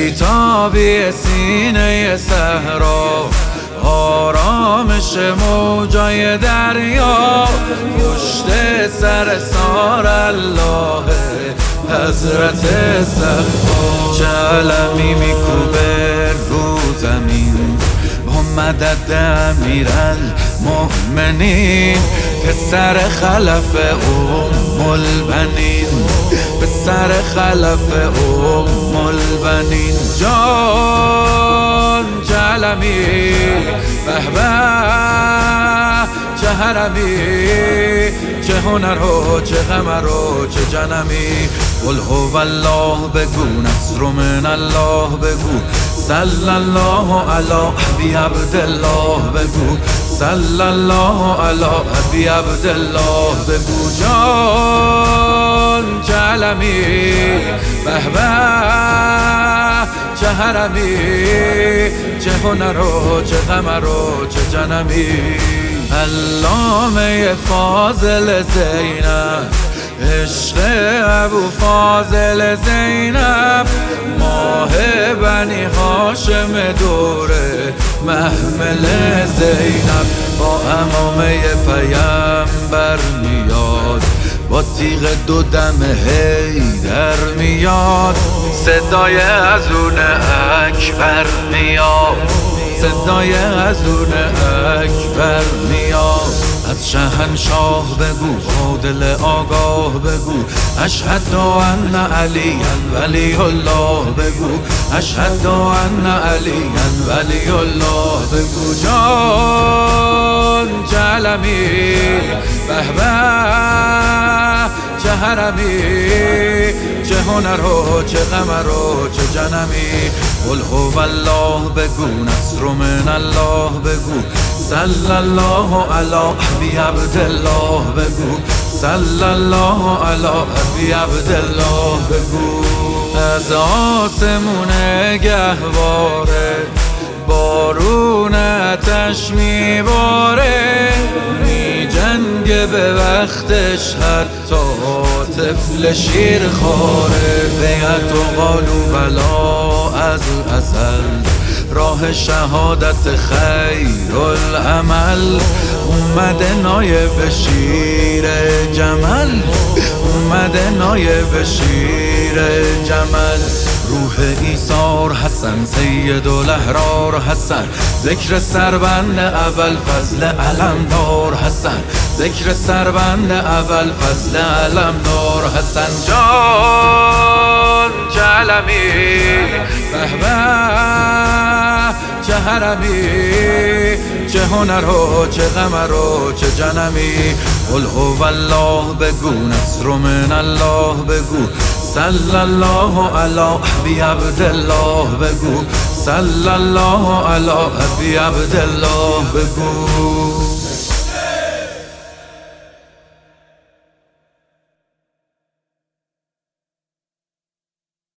بیتابی سینه صحرا، آرامش موجای دریا، پشت سر سار الله حضرت صفا. چه علمی میکوبه رو زمین با مدد امیرالمؤمنین، پسر خلف البنین، پسر خلف البنین. جان چه علمی، به به چه حرمی، چه هنر و چه قمر و چه جنمی. قل هو الله بگو، نصر من الله بگو، صلی الله علی ابی عبدالله بگو، صلی الله علی ابی عبدالله بگو. جان چه علمی، به به چه حرمی، چه هنر و چه قمر و چه جنمی. علامه فاضل زینب، عشق ابو فاضل زینب، ماه بنی هاشم دوره محمل زینب. با عمامه پیامبر میاد، با تیغ دو دم حیدر میاد، صدای اذون اکبر میاد، صدای اذون اکبر میاد. از شهنشاه بگو، عادل آگاه بگو، اشهد ان علی ولی الله بگو، اشهد ان علی ولی الله بگو. جان چه علمی، به به چه حرمی، چه هنر و چه قمر و چه جنمی. قل هو الله بگو، نصر من الله بگو، صلی الله علی ابی عبدالله بگو، صلی الله علی ابی عبدالله بگو. از آسمون گهواره بارون آتش میباره، می جنگه به وقتش حتی طفل شیر خواره. بیعت و قالوا بلا از ازل، راه شهادت خیر العمل. اومده نایب شیر جمل، اومده نایب شیر جمل. روح ایثار حسن، سید الاحرار حسن، ذکر سربند اول فضل علمدار حسن، ذکر سربند اول فضل علمدار حسن. جان چه علمی، به به چه حرمی، چه هنر و چه قمر و چه جنمی. قل هو الله بگو، نصر من الله بگو، صلی الله علی ابی عبدالله بگو، صلی الله علی ابی عبدالله بگو.